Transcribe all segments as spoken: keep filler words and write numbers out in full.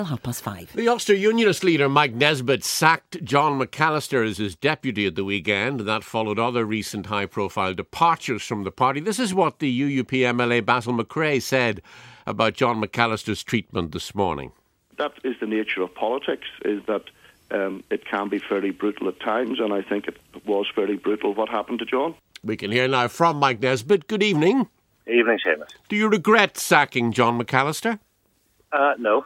Half past five. The Ulster Unionist leader Mike Nesbitt sacked John McAllister as his deputy at the weekend. That followed other recent high-profile departures from the party. This is what the U U P M L A Basil McRae said about John McAllister's treatment this morning. That is the nature of politics, is that um, it can be fairly brutal at times, and I think it was fairly brutal what happened to John. We can hear now from Mike Nesbitt. Good evening. Evening, Seamus. Do you regret sacking John McAllister? Uh, no.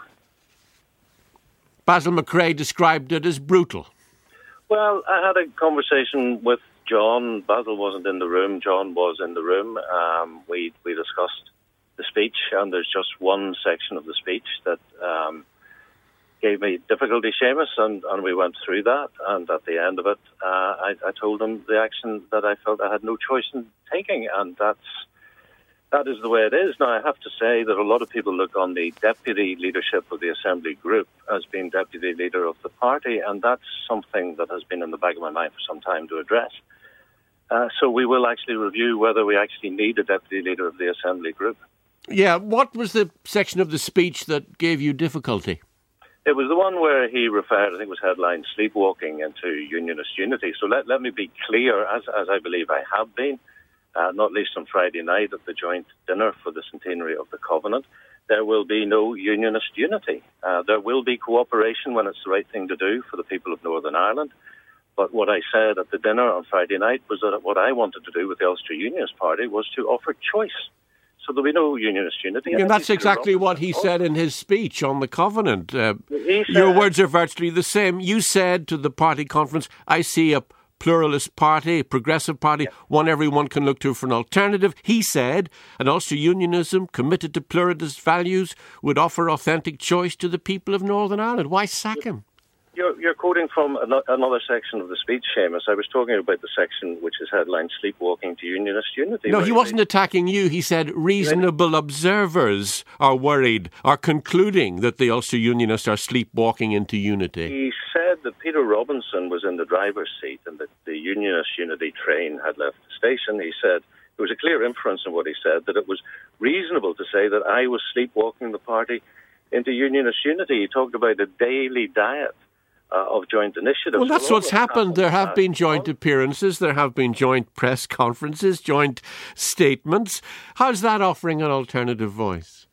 Basil McRae described it as brutal. Well, I had a conversation with John. Basil wasn't in the room. John was in the room. Um, we we discussed the speech, and there's just one section of the speech that um, gave me difficulty, Seamus, and, and we went through that. And at the end of it, uh, I, I told him the action that I felt I had no choice in taking, and that's That is the way it is. Now, I have to say that a lot of people look on the deputy leadership of the Assembly Group as being deputy leader of the party, and that's something that has been in the back of my mind for some time to address. Uh, so we will actually review whether we actually need a deputy leader of the Assembly Group. Yeah, what was the section of the speech that gave you difficulty? It was the one where he referred, I think it was headlined, sleepwalking into Unionist unity. So let, let me be clear, as, as I believe I have been, Uh, not least on Friday night at the joint dinner for the centenary of the Covenant, there will be no Unionist unity. Uh, there will be cooperation when it's the right thing to do for the people of Northern Ireland. But what I said at the dinner on Friday night was that what I wanted to do with the Ulster Unionist Party was to offer choice. So there'll be no Unionist unity. And that's exactly what he said in his speech on the Covenant. Uh, said, your words are virtually the same. You said to the party conference, I see a pluralist party, progressive party, yeah. one everyone can look to for an alternative. He said an Ulster Unionism committed to pluralist values would offer authentic choice to the people of Northern Ireland. Why sack him? You're, you're quoting from another section of the speech, Seamus. I was talking about the section which is headlined Sleepwalking to Unionist Unity. No, he wasn't attacking you. He said reasonable observers are worried, are concluding that the Ulster Unionists are sleepwalking into unity. He said that Peter Robinson was in the driver's seat and that the Unionist Unity train had left the station. He said, there was a clear inference in what he said, that it was reasonable to say that I was sleepwalking the party into Unionist Unity. He talked about a daily diet Uh, of joint initiatives. Well, that's what's happened. There have been joint appearances, there have been joint press conferences, joint statements. How's that offering an alternative voice?